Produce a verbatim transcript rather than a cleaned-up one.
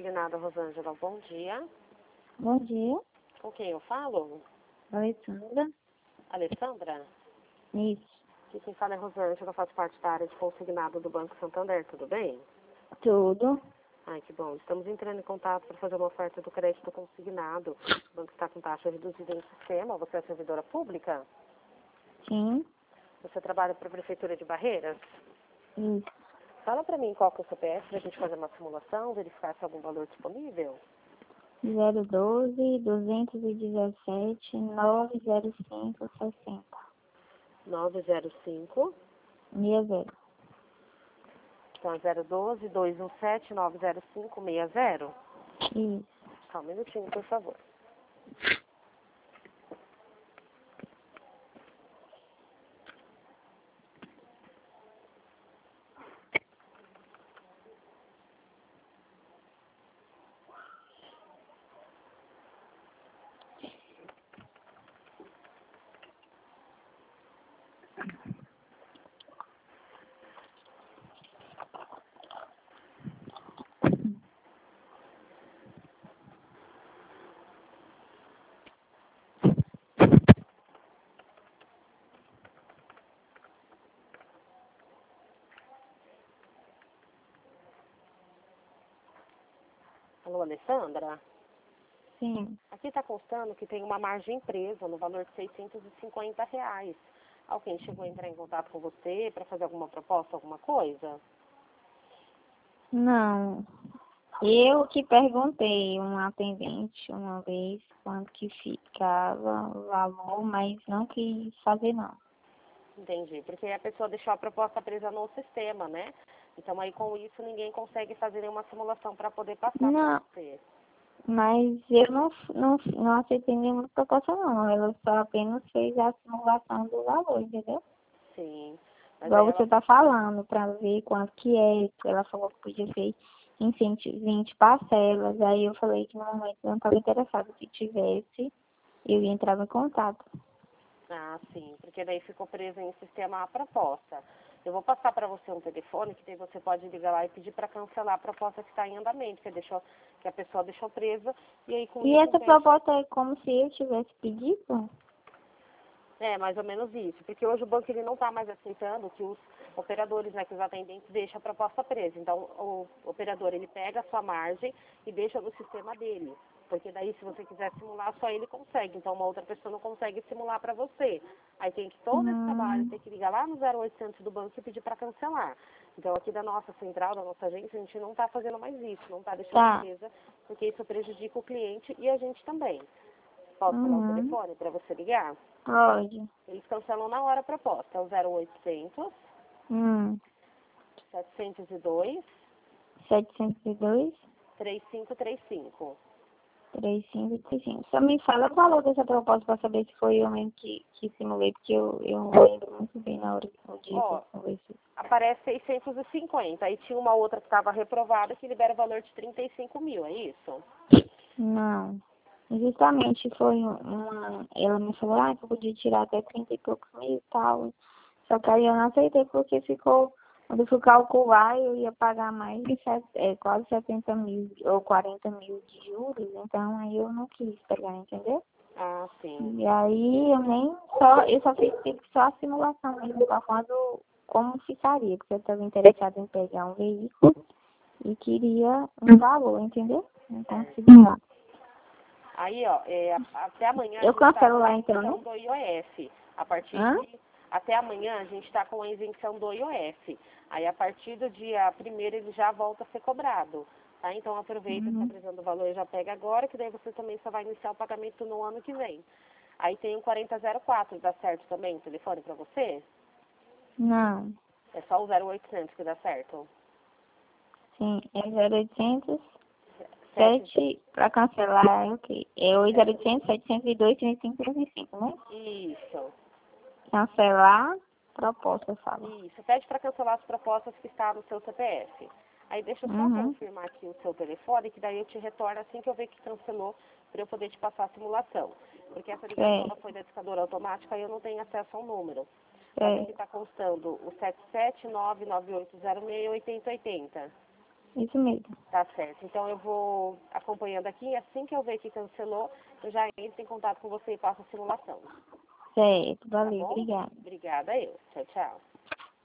Consignado, Rosângela, bom dia. Bom dia, Com quem eu falo? Alessandra. Alessandra? Isso, Aqui quem fala é Rosângela, eu faço parte da área de consignado do Banco Santander, tudo bem? tudo. Ai, que bom. Estamos entrando em contato para fazer uma oferta do crédito consignado. O banco está com taxa reduzida em sistema. Você é servidora pública? Sim, Você trabalha para a Prefeitura de Barreiras? isso. Fala para mim qual que é o C P F para a gente fazer uma simulação, verificar se há algum valor disponível. zero doze, duzentos e dezessete, novecentos e cinco, sessenta. nove zero cinco, Meia zero. então é zero doze, dois um sete, nove zero cinco, seis zero. Isso. Só um minutinho, por favor. Alô, Alessandra? Sim. Aqui está constando que tem uma margem presa no valor de seiscentos e cinquenta reais. Alguém chegou a entrar em contato com você para fazer alguma proposta, alguma coisa? Não. Eu que perguntei um atendente uma vez quanto que ficava o valor, mas não quis fazer não. Entendi, porque a pessoa deixou a proposta presa no sistema, né? Então aí com isso ninguém consegue fazer nenhuma simulação para poder passar para Não, você. mas eu não, não, não aceitei nenhuma proposta não. Ela só apenas fez a simulação do valor, entendeu? Sim, mas aí Igual você ela... tá falando, para ver quanto que é. Ela falou que podia ser em cento e vinte parcelas. Aí eu falei que no momento eu não estava interessada. Se tivesse, eu ia entrar em contato. Ah, sim, porque daí ficou presa em sistema a proposta. Eu vou passar para você um telefone, que daí você pode ligar lá e pedir para cancelar a proposta que está em andamento, que, deixou, que a pessoa deixou presa, e aí com E isso, em essa vez... proposta é como se eu tivesse pedido? É, mais ou menos isso, porque hoje o banco ele não está mais aceitando que os operadores, né, que os atendentes deixam a proposta presa. Então, o operador, ele pega a sua margem e deixa no sistema dele. Porque daí, se você quiser simular, só ele consegue. Então, uma outra pessoa não consegue simular para você. Aí tem que todo esse trabalho, Hum, tem que ligar lá no zero oitocentos do banco e pedir para cancelar. Então, aqui da nossa central, da nossa agência, a gente não está fazendo mais isso, não está deixando tá. presa, porque isso prejudica o cliente e a gente também. Posso falar o Uhum. telefone para você ligar? Pode. Eles cancelam na hora a proposta. É o zero oitocentos, Hum. setecentos e dois, setecentos e dois, três cinco três cinco. três cinco três cinco. Só me fala o valor dessa proposta para saber se foi eu mesmo que, que simulei, porque eu, eu não lembro muito bem na hora do dia que eu Ó, conversei. aparece seiscentos e cinquenta. Aí tinha uma outra que estava reprovada que libera o valor de trinta e cinco mil, é isso? Não. Justamente foi uma. Ela me falou, ah, que eu podia tirar até trinta e poucos mil e tal. Só que aí eu não aceitei porque ficou. Quando eu fui calcular, eu ia pagar mais de set, é, quase setenta mil ou quarenta mil de juros, então aí eu não quis pegar, entendeu? Ah, sim. E aí eu nem só, eu só fiz fiz só a simulação mesmo, só quando como ficaria, porque eu estava interessada em pegar um veículo e queria um valor, entendeu? Não consegui não. Aí, ó, é, a- até amanhã a Eu gente está cancelo com a lá então, isenção né? do I O F. A partir Hã? de... Até amanhã a gente está com a isenção do I O F. Aí, a partir do dia primeiro ele já volta a ser cobrado. Tá? Então, aproveita essa Uhum. previsão do valor e já pega agora, que daí você também só vai iniciar o pagamento no ano que vem. Aí tem o quarenta zero quatro, dá certo também o telefone para você? Não. É só o zero oitocentos que dá certo? Sim, é zero oitocentos, Sete... sete para cancelar, é o quê? É o zero oitocentos, setecentos e dois, trinta e cinco, trinta e cinco, né? Isso. Cancelar, proposta, fala. Isso. Pede para cancelar as propostas que estão no seu C P F. Aí deixa eu só Uhum. confirmar aqui o seu telefone, que daí eu te retorno assim que eu ver que cancelou, para eu poder te passar a simulação. Porque essa ligação É, ela foi da discadora automática e eu não tenho acesso ao número. Mas é. aqui está constando o sete sete nove nove oito zero seis oito zero oito zero. Isso mesmo. Tá certo. Então eu vou acompanhando aqui, assim que eu ver que cancelou, eu já entro em contato com você e passo a simulação. Certo, Tá valeu, bom? obrigada. Obrigada eu. Tchau, tchau.